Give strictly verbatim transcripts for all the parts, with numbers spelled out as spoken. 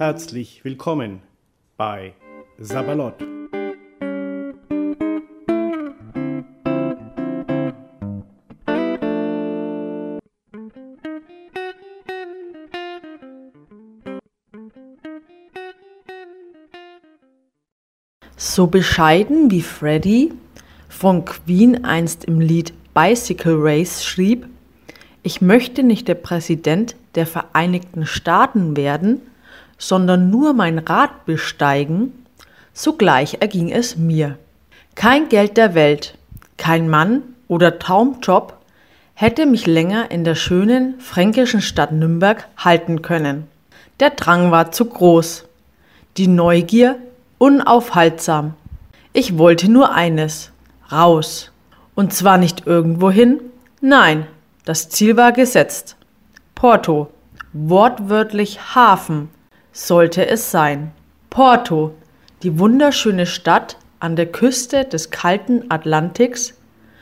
Herzlich willkommen bei Sabalot. So bescheiden wie Freddie von Queen einst im Lied Bicycle Race schrieb: Ich möchte nicht der Präsident der Vereinigten Staaten werden, sondern nur mein Rad besteigen, so gleich erging es mir. Kein Geld der Welt, kein Mann oder Traumjob hätte mich länger in der schönen fränkischen Stadt Nürnberg halten können. Der Drang war zu groß, die Neugier unaufhaltsam. Ich wollte nur eines: raus. Und zwar nicht irgendwohin, nein, das Ziel war gesetzt. Porto, wortwörtlich Hafen, sollte es sein. Porto, die wunderschöne Stadt an der Küste des kalten Atlantiks,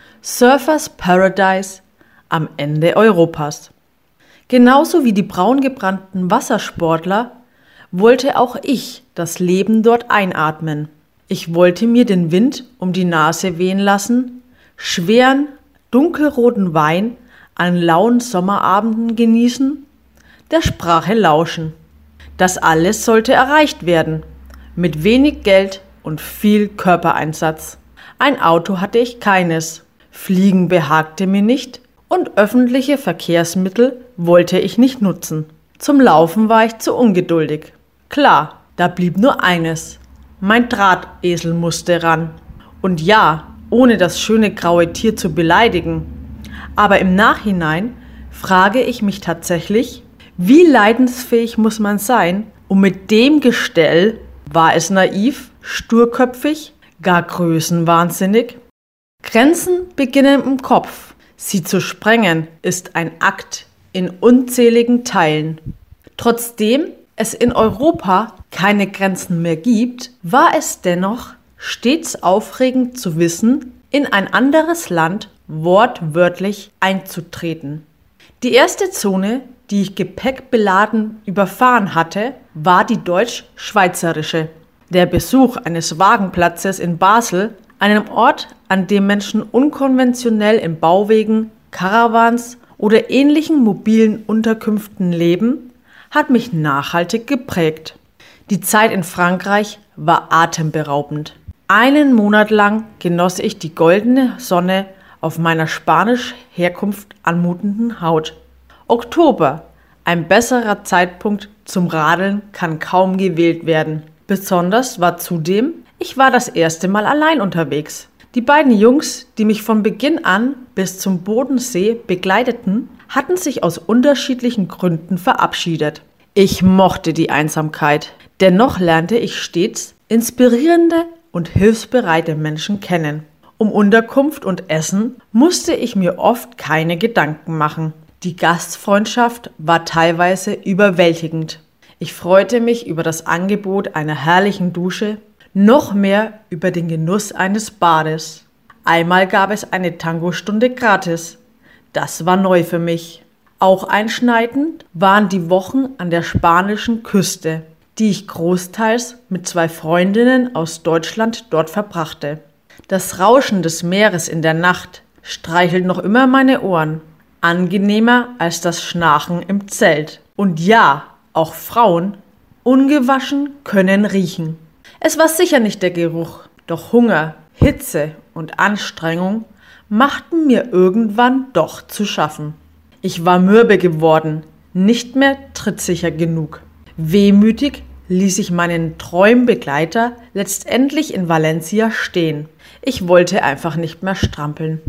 Surfers Paradise am Ende Europas. Genauso wie die braungebrannten Wassersportler wollte auch ich das Leben dort einatmen. Ich wollte mir den Wind um die Nase wehen lassen, schweren, dunkelroten Wein an lauen Sommerabenden genießen, der Sprache lauschen. Das alles sollte erreicht werden, mit wenig Geld und viel Körpereinsatz. Ein Auto hatte ich keines, Fliegen behagte mir nicht und öffentliche Verkehrsmittel wollte ich nicht nutzen. Zum Laufen war ich zu ungeduldig. Klar, da blieb nur eines: mein Drahtesel musste ran. Und ja, ohne das schöne graue Tier zu beleidigen. Aber im Nachhinein frage ich mich tatsächlich, wie leidensfähig muss man sein, um mit dem Gestell, war es naiv, sturköpfig, gar größenwahnsinnig? Grenzen beginnen im Kopf. Sie zu sprengen ist ein Akt in unzähligen Teilen. Trotzdem es in Europa keine Grenzen mehr gibt, war es dennoch stets aufregend zu wissen, in ein anderes Land wortwörtlich einzutreten. Die erste Zone, die ich gepäckbeladen überfahren hatte, war die deutsch-schweizerische. Der Besuch eines Wagenplatzes in Basel, einem Ort, an dem Menschen unkonventionell in Bauwegen, Caravans oder ähnlichen mobilen Unterkünften leben, hat mich nachhaltig geprägt. Die Zeit in Frankreich war atemberaubend. Einen Monat lang genoss ich die goldene Sonne auf meiner spanisch Herkunft anmutenden Haut. Oktober, ein besserer Zeitpunkt zum Radeln kann kaum gewählt werden. Besonders war zudem, ich war das erste Mal allein unterwegs. Die beiden Jungs, die mich von Beginn an bis zum Bodensee begleiteten, hatten sich aus unterschiedlichen Gründen verabschiedet. Ich mochte die Einsamkeit. Dennoch lernte ich stets inspirierende und hilfsbereite Menschen kennen. Um Unterkunft und Essen musste ich mir oft keine Gedanken machen. Die Gastfreundschaft war teilweise überwältigend. Ich freute mich über das Angebot einer herrlichen Dusche, noch mehr über den Genuss eines Bades. Einmal gab es eine Tangostunde gratis. Das war neu für mich. Auch einschneidend waren die Wochen an der spanischen Küste, die ich großteils mit zwei Freundinnen aus Deutschland dort verbrachte. Das Rauschen des Meeres in der Nacht streichelt noch immer meine Ohren. Angenehmer als das Schnarchen im Zelt. Und ja, auch Frauen, ungewaschen, können riechen. Es war sicher nicht der Geruch, doch Hunger, Hitze und Anstrengung machten mir irgendwann doch zu schaffen. Ich war mürbe geworden, nicht mehr trittsicher genug. Wehmütig ließ ich meinen treuen Begleiter letztendlich in Valencia stehen. Ich wollte einfach nicht mehr strampeln.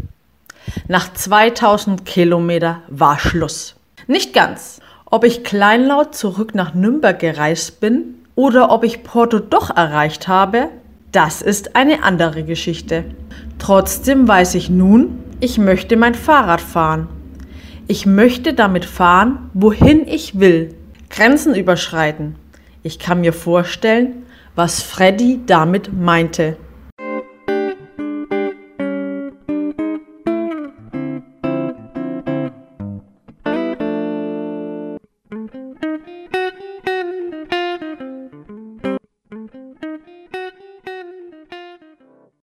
Nach zweitausend Kilometer war Schluss. Nicht ganz. Ob ich kleinlaut zurück nach Nürnberg gereist bin oder ob ich Porto doch erreicht habe, das ist eine andere Geschichte. Trotzdem weiß ich nun, ich möchte mein Fahrrad fahren. Ich möchte damit fahren, wohin ich will, Grenzen überschreiten. Ich kann mir vorstellen, was Freddie damit meinte.